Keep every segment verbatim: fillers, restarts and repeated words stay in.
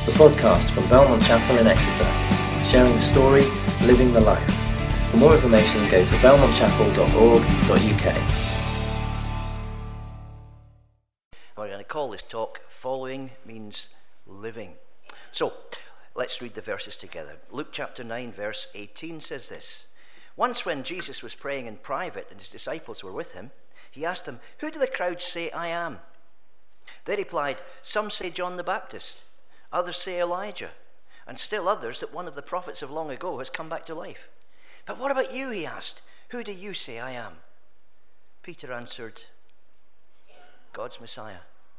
the podcast from Belmont Chapel in Exeter, sharing the story, living the life. For more information, go to belmont chapel dot org dot u k. We're going to call this talk, Following Means Living. So, let's read the verses together. Luke chapter nine, verse eighteen says this. Once when Jesus was praying in private and his disciples were with him, he asked them, "Who do the crowds say I am?" They replied, "Some say John the Baptist, others say Elijah, and still others that one of the prophets of long ago has come back to life." "But what about you?" he asked. "Who do you say I am?" Peter answered, "God's Messiah."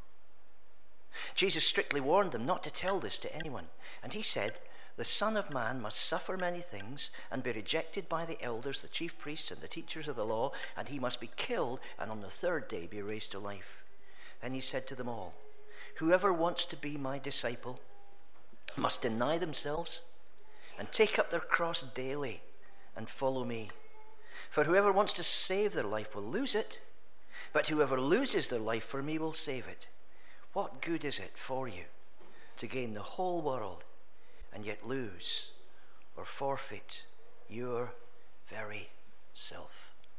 Jesus strictly warned them not to tell this to anyone, and he said, "The Son of Man must suffer many things and be rejected by the elders, the chief priests, and the teachers of the law, and he must be killed and on the third day be raised to life." Then he said to them all, "Whoever wants to be my disciple must deny themselves and take up their cross daily and follow me. For whoever wants to save their life will lose it, but whoever loses their life for me will save it. What good is it for you to gain the whole world and yet lose or forfeit your very self?"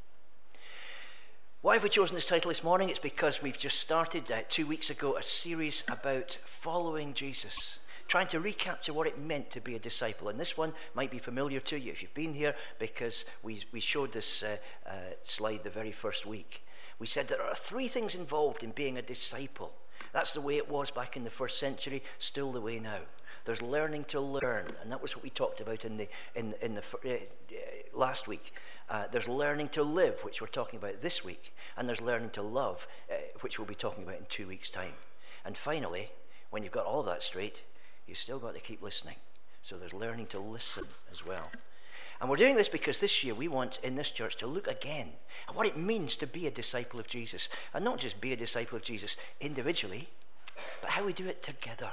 Why have we chosen this title this morning? It's because we've just started uh, two weeks ago a series about following Jesus, trying to recapture what it meant to be a disciple. And this one might be familiar to you if you've been here, because we, we showed this uh, uh, slide the very first week. We said there are three things involved in being a disciple. That's the way it was back in the first century, still the way now. There's learning to learn, and that was what we talked about in the in in the uh, last week. Uh, there's learning to live, which we're talking about this week, and there's learning to love, uh, which we'll be talking about in two weeks' time. And finally, when you've got all of that straight, you've still got to keep listening. So there's learning to listen as well. And we're doing this because this year we want in this church to look again at what it means to be a disciple of Jesus, and not just be a disciple of Jesus individually, but how we do it together.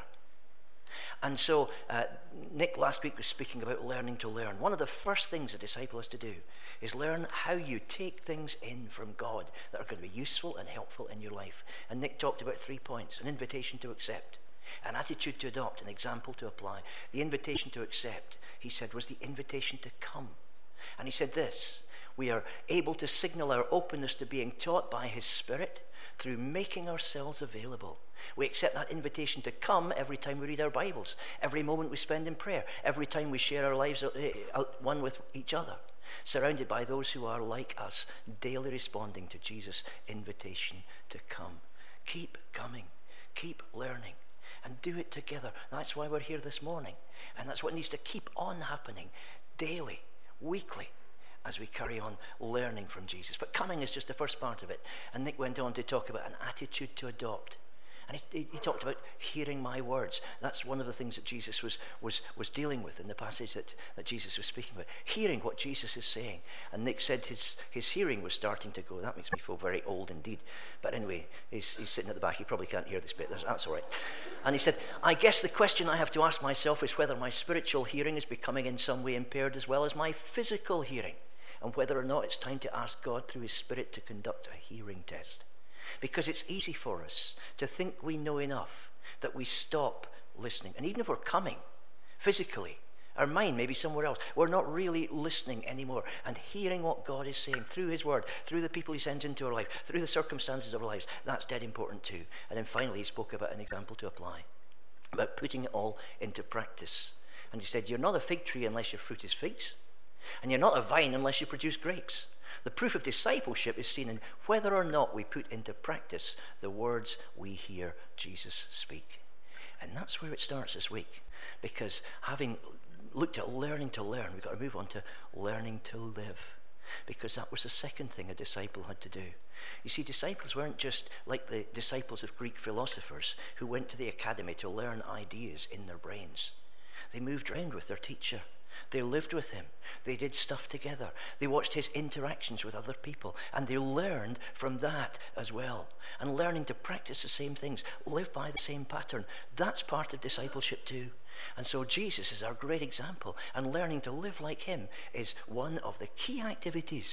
And so uh, Nick last week was speaking about learning to learn. One of the first things a disciple has to do is learn how you take things in from God that are going to be useful and helpful in your life. And Nick talked about three points: an invitation to accept, an attitude to adopt, an example to apply. The invitation to accept, he said, was the invitation to come. And he said this: we are able to signal our openness to being taught by his Spirit through making ourselves available. We accept that invitation to come every time we read our Bibles, every moment we spend in prayer, every time we share our lives one with each other, surrounded by those who are like us, daily responding to Jesus' invitation to come. Keep coming, keep learning, and do it together. That's why we're here this morning, and that's what needs to keep on happening daily, weekly, as we carry on learning from Jesus. But coming is just the first part of it. And Nick went on to talk about an attitude to adopt. And he, he talked about hearing my words. That's one of the things that Jesus was was was dealing with in the passage that, that Jesus was speaking about. Hearing what Jesus is saying. And Nick said his, his hearing was starting to go. That makes me feel very old indeed. But anyway, he's, he's sitting at the back. He probably can't hear this bit. That's, that's all right. And he said, "I guess the question I have to ask myself is whether my spiritual hearing is becoming in some way impaired as well as my physical hearing, and whether or not it's time to ask God through his Spirit to conduct a hearing test. Because it's easy for us to think we know enough that we stop listening. And even if we're coming physically, our mind may be somewhere else. We're not really listening anymore and hearing what God is saying through his word, through the people he sends into our life, through the circumstances of our lives. That's dead important too." And then finally he spoke about an example to apply, about putting it all into practice. And he said, "You're not a fig tree unless your fruit is figs, and you're not a vine unless you produce grapes. The proof of discipleship is seen in whether or not we put into practice the words we hear Jesus speak." And that's where it starts this week, because having looked at learning to learn, we've got to move on to learning to live, because that was the second thing a disciple had to do. You see, disciples weren't just like the disciples of Greek philosophers who went to the academy to learn ideas in their brains. They moved around with their teacher. They lived with him. They did stuff together. They watched his interactions with other people, and they learned from that as well. And learning to practice the same things, live by the same pattern, that's part of discipleship too. And so Jesus is our great example, and learning to live like him is one of the key activities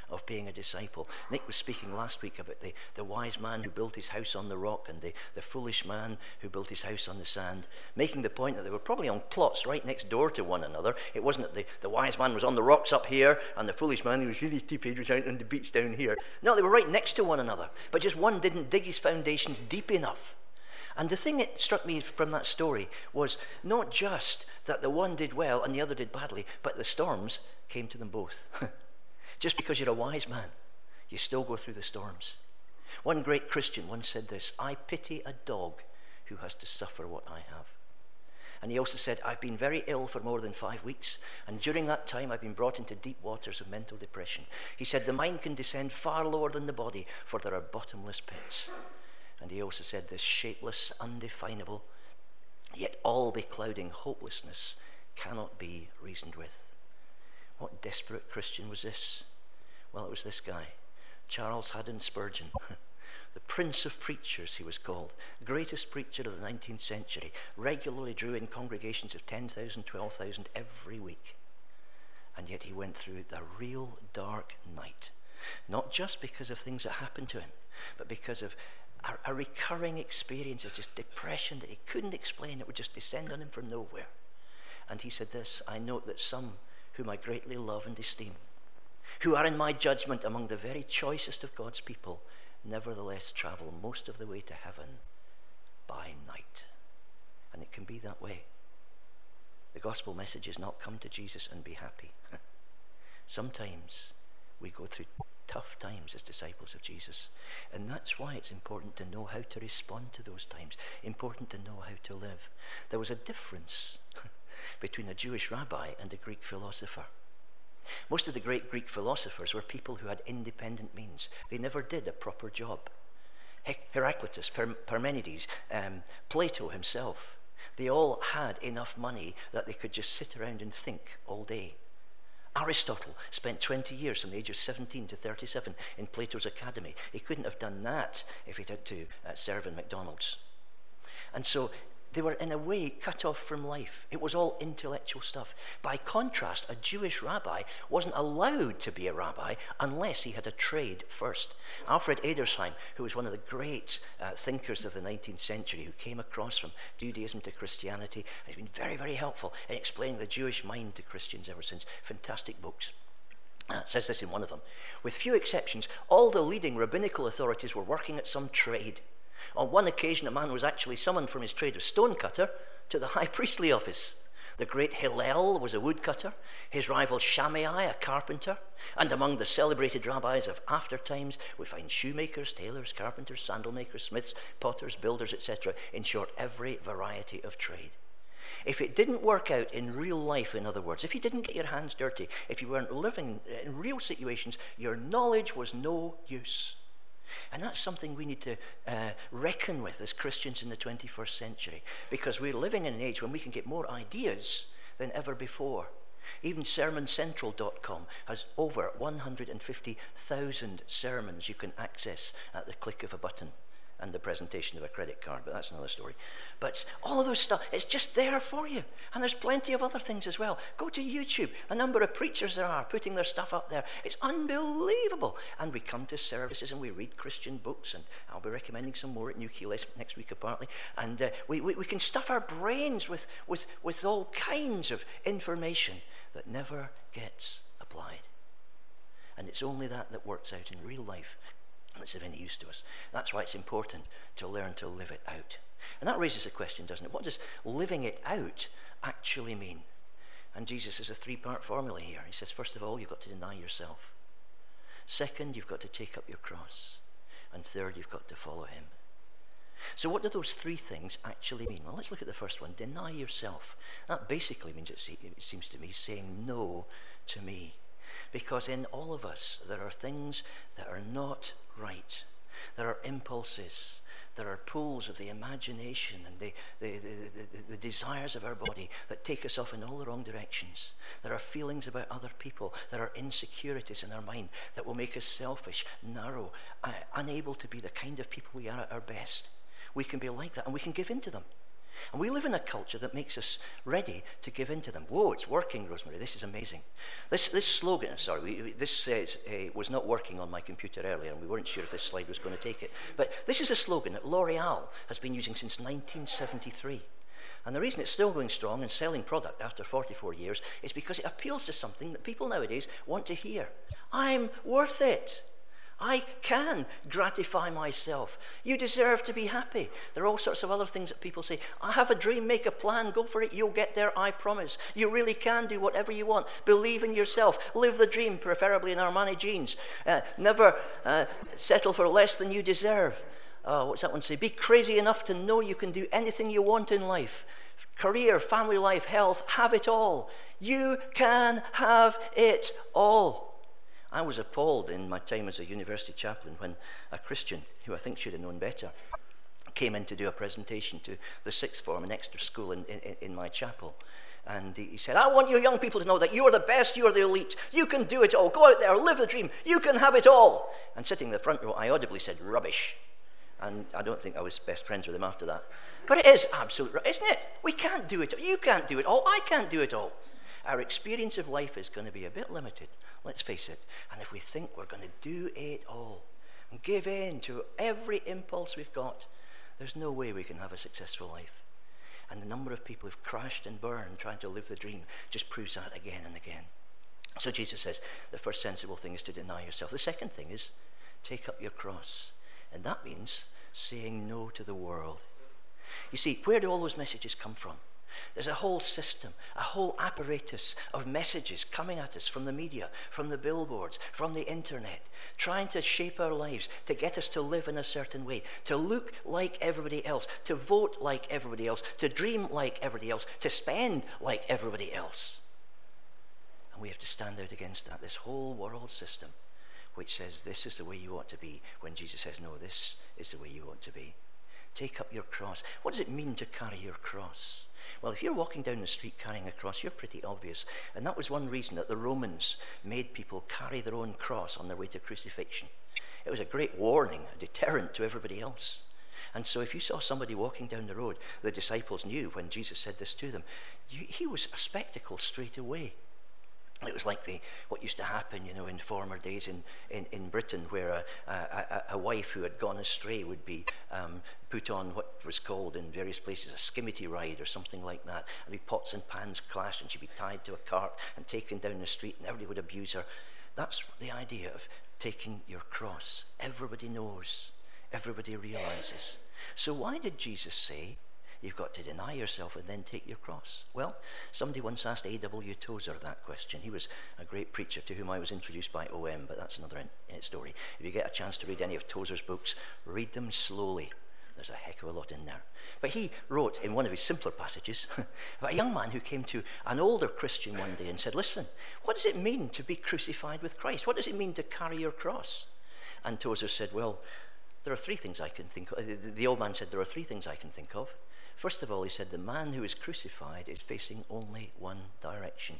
of being a disciple. Nick was speaking last week about the, the wise man who built his house on the rock and the, the foolish man who built his house on the sand, making the point that they were probably on plots right next door to one another. It wasn't that the, the wise man was on the rocks up here and the foolish man who was really stupid was out on the beach down here. No, they were right next to one another, but just one didn't dig his foundations deep enough. And the thing that struck me from that story was not just that the one did well and the other did badly, but the storms came to them both. Just because you're a wise man, you still go through the storms. One great Christian once said this: I pity a dog who has to suffer what I have. And he also said, I've been very ill for more than five weeks, and during that time I've been brought into deep waters of mental depression. He said, the mind can descend far lower than the body, for there are bottomless pits. And he also said, this shapeless, undefinable, yet all-beclouding hopelessness cannot be reasoned with. What desperate Christian was this? Well, it was this guy, Charles Haddon Spurgeon. The Prince of Preachers, he was called. The greatest preacher of the nineteenth century. Regularly drew in congregations of ten thousand, twelve thousand every week. And yet he went through the real dark night. Not just because of things that happened to him, but because of a, a recurring experience of just depression that he couldn't explain. It would just descend on him from nowhere. And he said this: I note that some whom I greatly love and esteem, who are in my judgment among the very choicest of God's people, nevertheless travel most of the way to heaven by night. And it can be that way. The gospel message is not come to Jesus and be happy. Sometimes we go through tough times as disciples of Jesus. And that's why it's important to know how to respond to those times. Important to know how to live. There was a difference between a Jewish rabbi and a Greek philosopher. Most of the great Greek philosophers were people who had independent means. They never did a proper job. Heraclitus, Parmenides, um, Plato himself, they all had enough money that they could just sit around and think all day. Aristotle spent twenty years from the age of seventeen to thirty-seven in Plato's academy. He couldn't have done that if he'd had to uh, serve in McDonald's. And so they were in a way cut off from life. It was all intellectual stuff. By contrast, a Jewish rabbi wasn't allowed to be a rabbi unless he had a trade first. Alfred Edersheim, who was one of the great uh, thinkers of the nineteenth century, who came across from Judaism to Christianity, has been very, very helpful in explaining the Jewish mind to Christians ever since. Fantastic books. Uh, it says this in one of them: with few exceptions, all the leading rabbinical authorities were working at some trade. On one occasion, a man was actually summoned from his trade of stonecutter to the high priestly office. The great Hillel was a woodcutter, his rival Shammai a carpenter, and among the celebrated rabbis of after times we find shoemakers, tailors, carpenters, sandal makers, smiths, potters, builders, et cetera. In short, every variety of trade. If it didn't work out in real life, in other words, if you didn't get your hands dirty, if you weren't living in real situations, your knowledge was no use. And that's something we need to uh, reckon with as Christians in the twenty-first century, because we're living in an age when we can get more ideas than ever before. Even sermon central dot com has over one hundred fifty thousand sermons you can access at the click of a button and the presentation of a credit card, but that's another story. But all of those stuff, it's just there for you. And there's plenty of other things as well. Go to YouTube. The number of preachers there are putting their stuff up there, it's unbelievable. And we come to services and we read Christian books, and I'll be recommending some more at New Key next week apparently. And uh, we, we, we can stuff our brains with, with, with all kinds of information that never gets applied. And it's only that that works out in real life that's of any use to us. That's why it's important to learn to live it out. And that raises a question, doesn't it? What does living it out actually mean? And Jesus has a three-part formula here. He says, first of all, you've got to deny yourself. Second, you've got to take up your cross. And third, you've got to follow him. So what do those three things actually mean? Well, let's look at the first one. Deny yourself. That basically means, it seems to me, saying no to me. Because in all of us, there are things that are not right. There are impulses. There are pulls of the imagination and the, the, the, the, the desires of our body that take us off in all the wrong directions. There are feelings about other people. There are insecurities in our mind that will make us selfish, narrow, uh, unable to be the kind of people we are at our best. We can be like that, and we can give in to them. And we live in a culture that makes us ready to give in to them. Whoa, it's working, Rosemary. This is amazing. This this slogan, sorry, we, this says, uh, was not working on my computer earlier, and we weren't sure if this slide was going to take it. But this is a slogan that L'Oreal has been using since nineteen seventy-three. And the reason it's still going strong and selling product after forty-four years is because it appeals to something that people nowadays want to hear. I'm worth it. I can gratify myself. You deserve to be happy. There are all sorts of other things that people say. I have a dream, make a plan, go for it, you'll get there, I promise. You really can do whatever you want. Believe in yourself. Live the dream, preferably in Armani jeans. Uh, never uh, settle for less than you deserve. Oh, what's that one say? Be crazy enough to know you can do anything you want in life. Career, family life, health, have it all. You can have it all. I was appalled in my time as a university chaplain when a Christian, who I think should have known better, came in to do a presentation to the sixth form, an extra school in, in, in my chapel. And he said, I want you young people to know that you are the best, you are the elite. You can do it all. Go out there, live the dream. You can have it all. And sitting in the front row, I audibly said, rubbish. And I don't think I was best friends with him after that. But it is absolute right, isn't it? We can't do it. You can't do it all. I can't do it all. Our experience of life is going to be a bit limited, let's face it. And if we think we're going to do it all and give in to every impulse we've got, there's no way we can have a successful life. And the number of people who've crashed and burned trying to live the dream just proves that again and again. So Jesus says the first sensible thing is to deny yourself. The second thing is take up your cross. And that means saying no to the world. You see, where do all those messages come from? There's a whole system, a whole apparatus of messages coming at us from the media, from the billboards, from the internet, trying to shape our lives, to get us to live in a certain way, to look like everybody else, to vote like everybody else, to dream like everybody else, to spend like everybody else. And we have to stand out against that, this whole world system, which says this is the way you ought to be, when Jesus says, no, this is the way you ought to be. Take up your cross. What does it mean to carry your cross? Well, if you're walking down the street carrying a cross, you're pretty obvious. And that was one reason that the Romans made people carry their own cross on their way to crucifixion. It was a great warning, a deterrent to everybody else. And so if you saw somebody walking down the road, the disciples knew when Jesus said this to them, you, he was a spectacle straight away. It was like the what used to happen, you know, in former days in, in, in Britain, where a, a, a wife who had gone astray would be um, put on what was called in various places a skimmity ride or something like that. And be pots and pans clashed, and she'd be tied to a cart and taken down the street, and everybody would abuse her. That's the idea of taking your cross. Everybody knows. Everybody realizes. So why did Jesus say, you've got to deny yourself and then take your cross? Well, somebody once asked A W Tozer that question. He was a great preacher to whom I was introduced by O M, but that's another in, in story. If you get a chance to read any of Tozer's books, read them slowly. There's a heck of a lot in there. But he wrote in one of his simpler passages about a young man who came to an older Christian one day and said, listen, what does it mean to be crucified with Christ? What does it mean to carry your cross? And Tozer said, well, there are three things I can think of. The old man said, there are three things I can think of. First of all, he said, the man who is crucified is facing only one direction.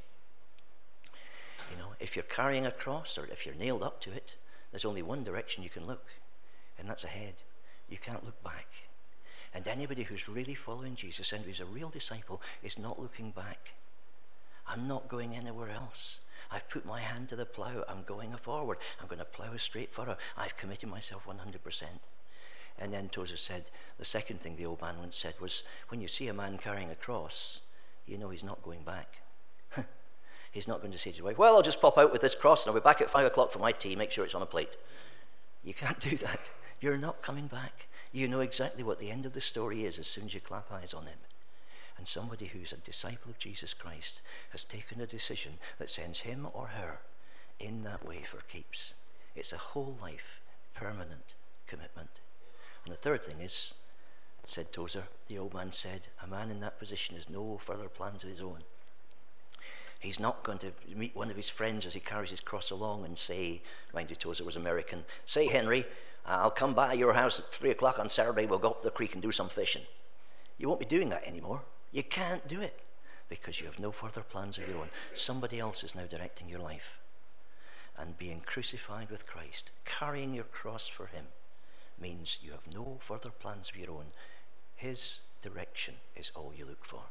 You know, if you're carrying a cross or if you're nailed up to it, there's only one direction you can look, and that's ahead. You can't look back. And anybody who's really following Jesus and who's a real disciple is not looking back. I'm not going anywhere else. I've put my hand to the plough. I'm going forward. I'm going to plough a straight furrow. I've committed myself one hundred percent. And then Tozer said, the second thing the old man once said was, when you see a man carrying a cross, you know he's not going back. He's not going to say to his wife, well, I'll just pop out with this cross and I'll be back at five o'clock for my tea, make sure it's on a plate. You can't do that. You're not coming back. You know exactly what the end of the story is as soon as you clap eyes on him. And somebody who's a disciple of Jesus Christ has taken a decision that sends him or her in that way for keeps. It's a whole life, permanent commitment. And the third thing is, said Tozer, the old man said, a man in that position has no further plans of his own. He's not going to meet one of his friends as he carries his cross along and say, mind you, Tozer was American, say, Henry, I'll come by your house at three o'clock on Saturday, we'll go up the creek and do some fishing. You won't be doing that anymore. You can't do it because you have no further plans of your own. Somebody else is now directing your life. And being crucified with Christ, carrying your cross for him, means you have no further plans of your own. His direction is all you look for.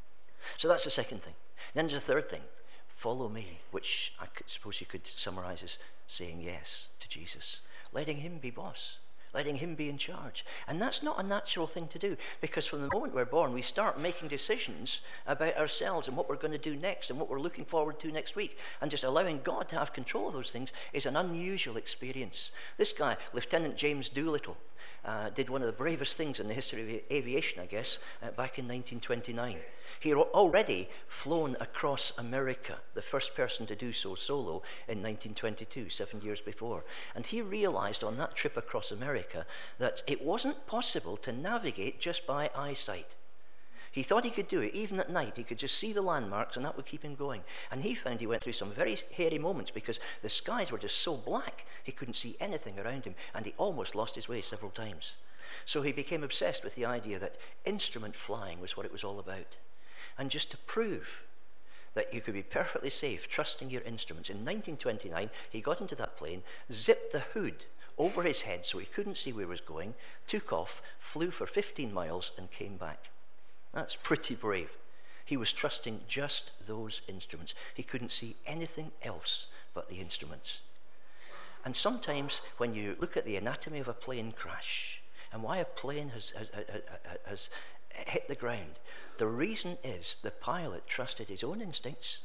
So that's the second thing. And then there's the third thing. Follow me, which I could, suppose you could summarize as saying yes to Jesus. Letting him be boss. Letting him be in charge. And that's not a natural thing to do, because from the moment we're born, we start making decisions about ourselves and what we're going to do next and what we're looking forward to next week. And just allowing God to have control of those things is an unusual experience. This guy, Lieutenant James Doolittle, uh, did one of the bravest things in the history of aviation, I guess, uh, back in nineteen twenty-nine. He had already flown across America, the first person to do so solo in nineteen twenty-two, seven years before. And he realized on that trip across America that it wasn't possible to navigate just by eyesight. He thought he could do it even at night. He could just see the landmarks and that would keep him going. And he found he went through some very hairy moments because the skies were just so black he couldn't see anything around him, and he almost lost his way several times. So he became obsessed with the idea that instrument flying was what it was all about. And just to prove that you could be perfectly safe trusting your instruments, in nineteen twenty-nine, he got into that plane, zipped the hood over his head so he couldn't see where he was going, took off, flew for fifteen miles, and came back. That's pretty brave. He was trusting just those instruments. He couldn't see anything else but the instruments. And sometimes when you look at the anatomy of a plane crash and why a plane has, has, has hit the ground, the reason is the pilot trusted his own instincts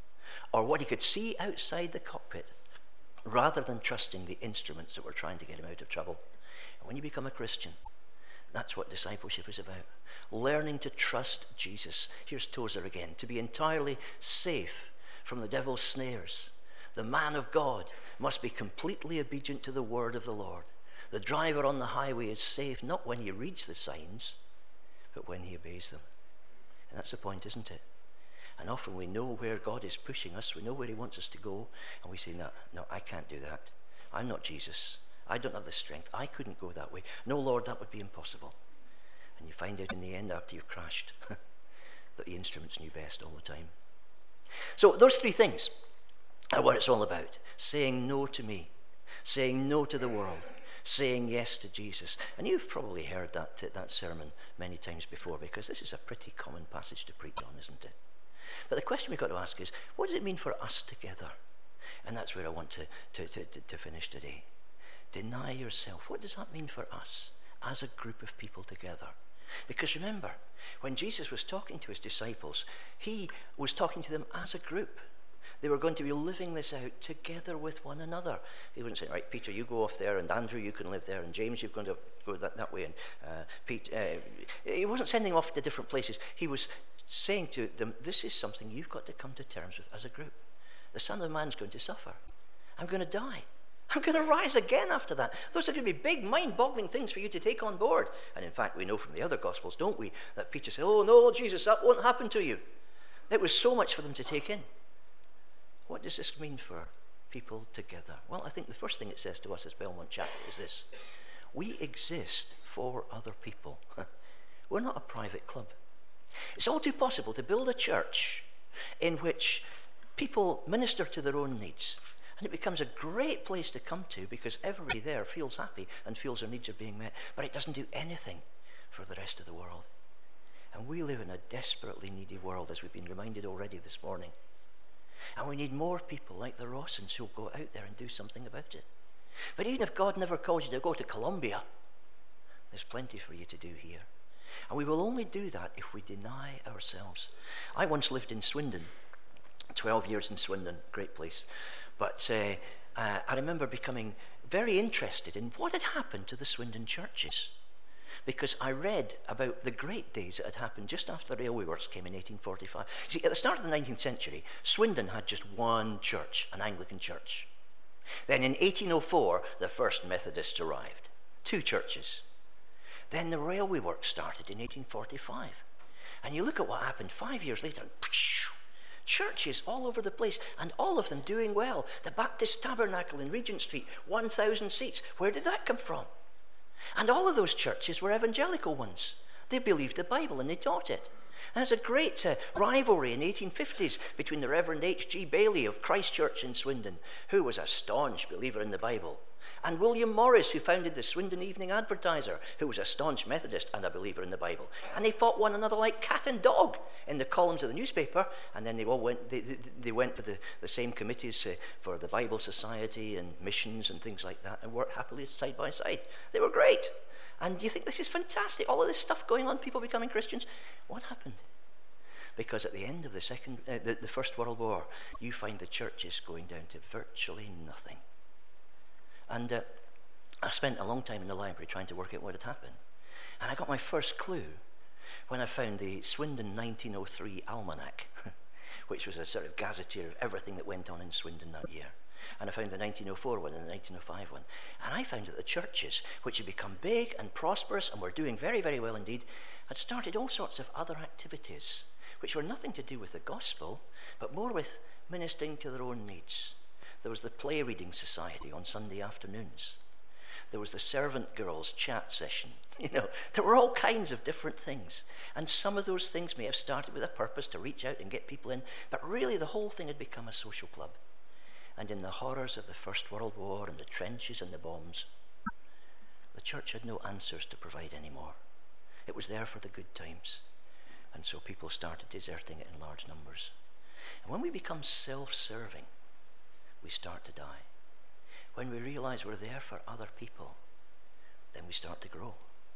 or what he could see outside the cockpit rather than trusting the instruments that were trying to get him out of trouble. And when you become a Christian, that's what discipleship is about. Learning to trust Jesus. Here's Tozer again. To be entirely safe from the devil's snares, the man of God must be completely obedient to the word of the Lord. The driver on the highway is safe not when he reads the signs, but when he obeys them. And that's the point, isn't it? And often we know where God is pushing us. We know where he wants us to go. And we say, no, no, I can't do that. I'm not Jesus. I don't have the strength. I couldn't go that way. No, Lord, that would be impossible. And you find out in the end after you've crashed that the instruments knew best all the time. So those three things are what it's all about. Saying no to me. Saying no to the world. Saying yes to Jesus. And you've probably heard that, that sermon many times before, because this is a pretty common passage to preach on, isn't it? But the question we've got to ask is, what does it mean for us together? And that's where I want to, to, to, to finish today. Deny yourself. What does that mean for us as a group of people together? Because remember, when Jesus was talking to his disciples, he was talking to them as a group. They were going to be living this out together with one another. He wasn't saying, right, Peter, you go off there, and Andrew, you can live there, and James, you're going to go that, that way. And uh, Pete, uh, he wasn't sending them off to different places. He was saying to them, this is something you've got to come to terms with as a group. The Son of Man's going to suffer. I'm going to die. I'm going to rise again after that. Those are going to be big, mind-boggling things for you to take on board. And in fact, we know from the other Gospels, don't we, that Peter said, oh, no, Jesus, that won't happen to you. It was so much for them to take in. What does this mean for people together? Well, I think the first thing it says to us as Belmont Chapel is this. We exist for other people. We're not a private club. It's all too possible to build a church in which people minister to their own needs. And it becomes a great place to come to because everybody there feels happy and feels their needs are being met. But it doesn't do anything for the rest of the world. And we live in a desperately needy world, as we've been reminded already this morning. And we need more people like the Rossens who'll go out there and do something about it. But even if God never calls you to go to Colombia, there's plenty for you to do here. And we will only do that if we deny ourselves. I once lived in Swindon, twelve years in Swindon, great place. But uh, uh, I remember becoming very interested in what had happened to the Swindon churches. Because I read about the great days that had happened just after the railway works came in eighteen forty-five. See, at the start of the nineteenth century, Swindon had just one church, an Anglican church. Then in eighteen oh four, the first Methodists arrived. Two churches. Then the railway works started in eighteen forty-five. And you look at what happened five years later, churches all over the place, and all of them doing well. The Baptist Tabernacle in Regent Street, one thousand seats. Where did that come from? And all of those churches were evangelical ones. They believed the Bible and they taught it. There's a great uh, rivalry in the eighteen fifties between the Reverend H G Bailey of Christ Church in Swindon, who was a staunch believer in the Bible, And William Morris, who founded the Swindon Evening Advertiser, who was a staunch Methodist and a believer in the Bible. And they fought one another like cat and dog in the columns of the newspaper, and then they all went, they, they, they went to the, the same committees uh, for the Bible Society and missions and things like that, and worked happily side by side. They were great. And you think this is fantastic, all of this stuff going on, people becoming Christians. What happened? Because at the end of the second, uh, the, the First World War, you find the churches going down to virtually nothing. And uh, I spent a long time in the library trying to work out what had happened. And I got my first clue when I found the Swindon nineteen oh three Almanac, which was a sort of gazetteer of everything that went on in Swindon that year. And I found the nineteen oh four one and the nineteen oh five one. And I found that the churches, which had become big and prosperous and were doing very, very well indeed, had started all sorts of other activities, which were nothing to do with the gospel, but more with ministering to their own needs. There was the play reading society on Sunday afternoons. There was the servant girls chat session. You know, there were all kinds of different things. And some of those things may have started with a purpose to reach out and get people in, but really the whole thing had become a social club. And in the horrors of the First World War and the trenches and the bombs, the church had no answers to provide anymore. It was there for the good times. And so people started deserting it in large numbers. And when we become self-serving, we start to die. When we realize we're there for other people, then we start to grow.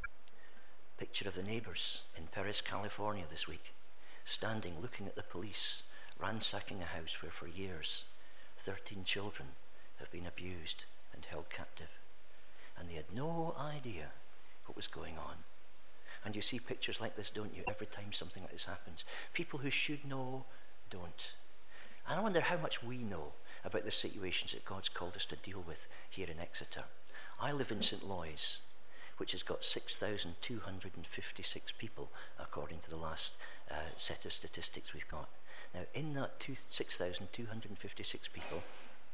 Picture of the neighbors in Perris, California this week, standing looking at the police, ransacking a house where for years thirteen children have been abused and held captive. And they had no idea what was going on. And you see pictures like this, don't you, every time something like this happens. People who should know don't. And I wonder how much we know about the situations that God's called us to deal with here in Exeter. I live in Saint Loy's, which has got six thousand two hundred fifty-six people, according to the last uh, set of statistics we've got. Now, in that two, six thousand two hundred fifty-six people,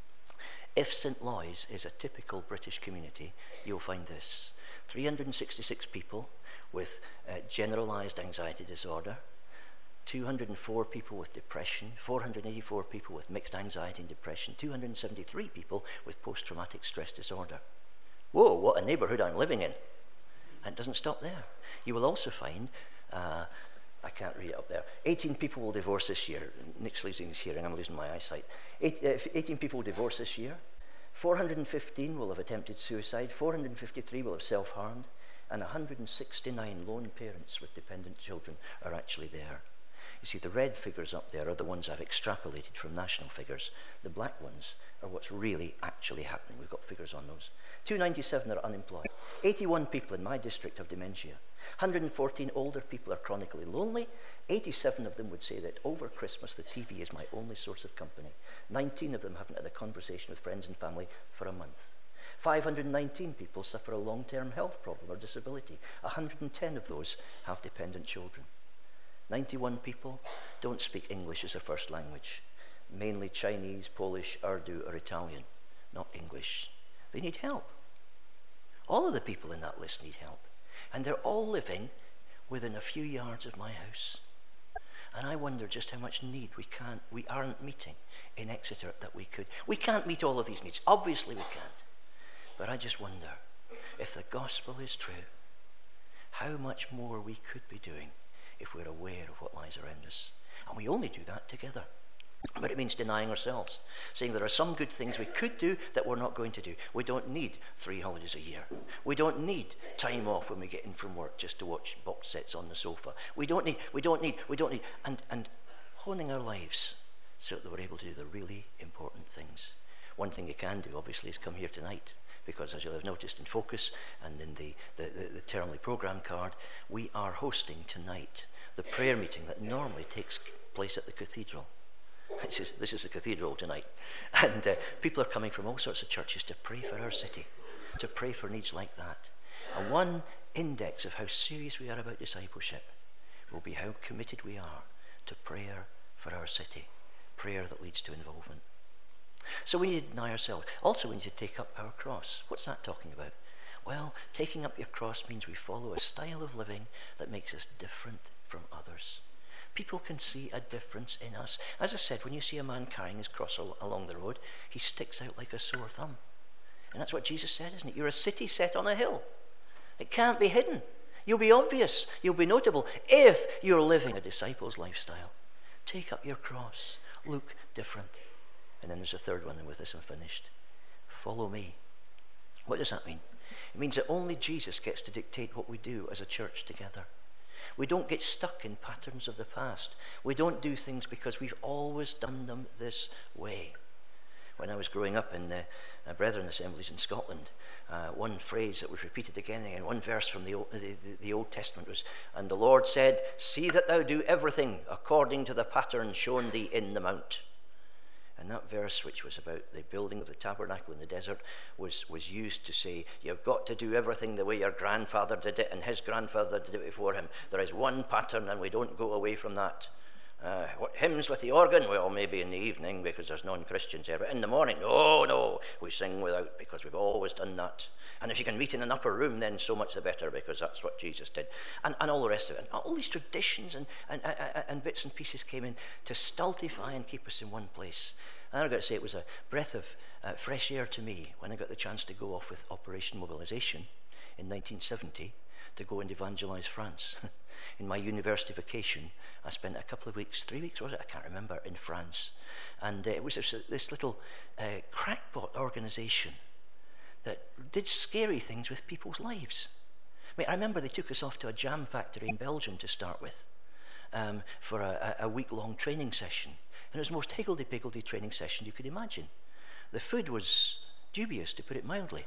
if Saint Loy's is a typical British community, you'll find this. three hundred sixty-six people with uh, generalized anxiety disorder, two hundred four people with depression, four hundred eighty-four people with mixed anxiety and depression, two hundred seventy-three people with post-traumatic stress disorder. Whoa, what a neighborhood I'm living in. And it doesn't stop there. You will also find, uh, I can't read it up there, eighteen people will divorce this year. Nick's losing his hearing, I'm losing my eyesight. Eight, uh, eighteen people will divorce this year. four hundred fifteen will have attempted suicide, four hundred fifty-three will have self-harmed, and one hundred sixty-nine lone parents with dependent children are actually there. You see, the red figures up there are the ones I've extrapolated from national figures. The black ones are what's really actually happening. We've got figures on those. two hundred ninety-seven are unemployed. eighty-one people in my district have dementia. one hundred fourteen older people are chronically lonely. eighty-seven of them would say that over Christmas the T V is my only source of company. nineteen of them haven't had a conversation with friends and family for a month. five hundred nineteen people suffer a long-term health problem or disability. one hundred ten of those have dependent children. ninety-one people don't speak English as a first language, mainly Chinese, Polish, Urdu, or Italian, not English. They need help. All of the people in that list need help, and they're all living within a few yards of my house. And I wonder just how much need we can't, we aren't meeting in Exeter that we could. We can't meet all of these needs. Obviously we can't. But I just wonder, if the gospel is true, how much more we could be doing if we're aware of what lies around us. And we only do that together. But it means denying ourselves, saying there are some good things we could do that we're not going to do. We don't need three holidays a year. We don't need time off when we get in from work just to watch box sets on the sofa. We don't need, we don't need, we don't need, and, and honing our lives so that we're able to do the really important things. One thing you can do, obviously, is come here tonight, because as you'll have noticed in Focus and in the, the, the, the Termly programme card, we are hosting tonight the prayer meeting that normally takes place at the cathedral. This is, this is the cathedral tonight. And uh, people are coming from all sorts of churches to pray for our city, to pray for needs like that. And one index of how serious we are about discipleship will be how committed we are to prayer for our city, prayer that leads to involvement. So we need to deny ourselves. Also, we need to take up our cross. What's that talking about? Well, taking up your cross means we follow a style of living that makes us different from others. People can see a difference in us. As I said, when you see a man carrying his cross al- along the road, he sticks out like a sore thumb. And that's what Jesus said, isn't it? You're a city set on a hill. It can't be hidden. You'll be obvious. You'll be notable if you're living a disciple's lifestyle. Take up your cross. Look different. And then there's a third one, and with this I'm finished. Follow me. What does that mean? It means that only Jesus gets to dictate what we do as a church together. We don't get stuck in patterns of the past. We don't do things because we've always done them this way. When I was growing up in the uh, Brethren assemblies in Scotland, uh, one phrase that was repeated again and again, one verse from the Old, the, the Old Testament was, "And the Lord said, see that thou do everything according to the pattern shown thee in the mount." And that verse, which was about the building of the tabernacle in the desert, was, was used to say, you've got to do everything the way your grandfather did it and his grandfather did it before him. There is one pattern and we don't go away from that. Uh, what, hymns with the organ? Well, maybe in the evening because there's non-Christians here. But in the morning, no, no, we sing without because we've always done that. And if you can meet in an upper room, then so much the better because that's what Jesus did. And, and all the rest of it. And all these traditions and, and, and, and bits and pieces came in to stultify and keep us in one place. And I've got to say it was a breath of uh, fresh air to me when I got the chance to go off with Operation Mobilization in nineteen seventy to go and evangelize France. In my university vacation, I spent a couple of weeks, three weeks was it? I can't remember, in France. And uh, it was this, this little uh, crackpot organization that did scary things with people's lives. I mean, I remember they took us off to a jam factory in Belgium to start with um, for a, a week-long training session. And it was the most higgledy-piggledy training session you could imagine. The food was dubious, to put it mildly.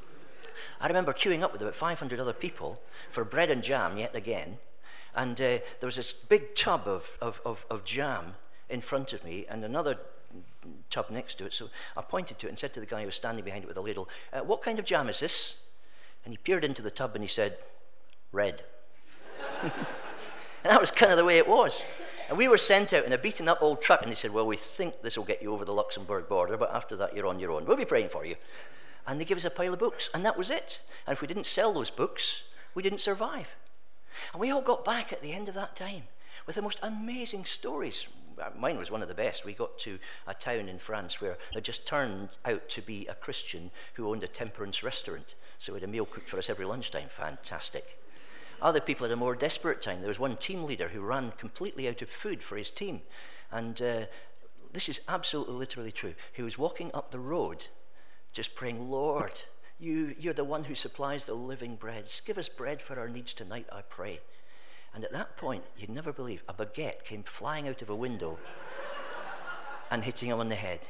I remember queuing up with about five hundred other people for bread and jam yet again. And uh, there was this big tub of, of, of, of jam in front of me and another tub next to it. So I pointed to it and said to the guy who was standing behind it with a ladle, uh, what kind of jam is this? And he peered into the tub and he said, red. And that was kind of the way it was. And we were sent out in a beaten up old truck and they said, well, we think this will get you over the Luxembourg border, but after that you're on your own. We'll be praying for you. And they gave us a pile of books and that was it. And if we didn't sell those books, we didn't survive. And we all got back at the end of that time with the most amazing stories. Mine was one of the best. We got to a town in France where there just turned out to be a Christian who owned a temperance restaurant. So we had a meal cooked for us every lunchtime. Fantastic. Other people had a more desperate time. There was one team leader who ran completely out of food for his team. And uh, this is absolutely literally true. He was walking up the road just praying, Lord, You, you're the one who supplies the living bread. Give us bread for our needs tonight, I pray. And at that point, you'd never believe, a baguette came flying out of a window and hitting him on the head.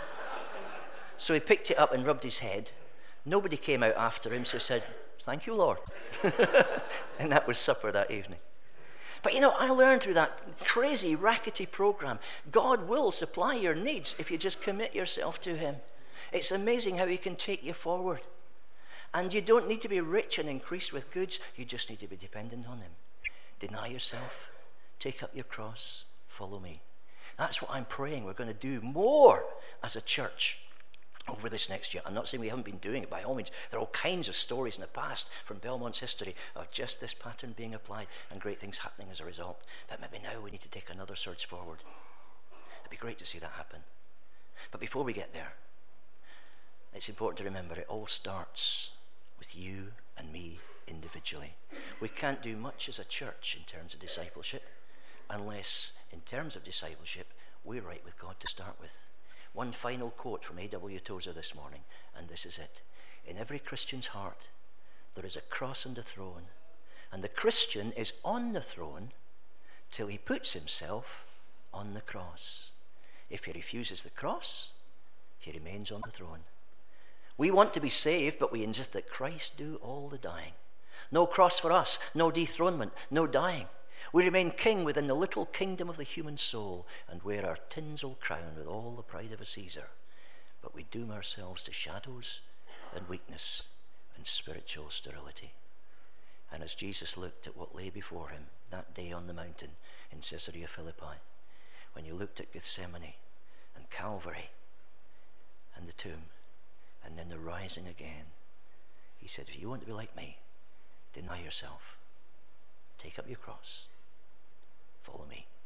So he picked it up and rubbed his head. Nobody came out after him, so he said, thank you, Lord. And that was supper that evening. But you know, I learned through that crazy, rackety program, God will supply your needs if you just commit yourself to him. It's amazing how he can take you forward. And you don't need to be rich and increased with goods. You just need to be dependent on him. Deny yourself. Take up your cross. Follow me. That's what I'm praying we're going to do more as a church over this next year. I'm not saying we haven't been doing it by all means. There are all kinds of stories in the past from Belmont's history of just this pattern being applied and great things happening as a result. But maybe now we need to take another surge forward. It'd be great to see that happen. But before we get there, it's important to remember it all starts with you and me individually. We can't do much as a church in terms of discipleship unless, in terms of discipleship, we're right with God to start with. One final quote from A W Tozer this morning, and this is it. In every Christian's heart, there is a cross and a throne, and the Christian is on the throne till he puts himself on the cross. If he refuses the cross, he remains on the throne. We want to be saved, but we insist that Christ do all the dying. No cross for us, no dethronement, no dying. We remain king within the little kingdom of the human soul and wear our tinsel crown with all the pride of a Caesar. But we doom ourselves to shadows and weakness and spiritual sterility. And as Jesus looked at what lay before him that day on the mountain in Caesarea Philippi, when he looked at Gethsemane and Calvary and the tomb, and then the rising again, he said, if you want to be like me, deny yourself, take up your cross, follow me.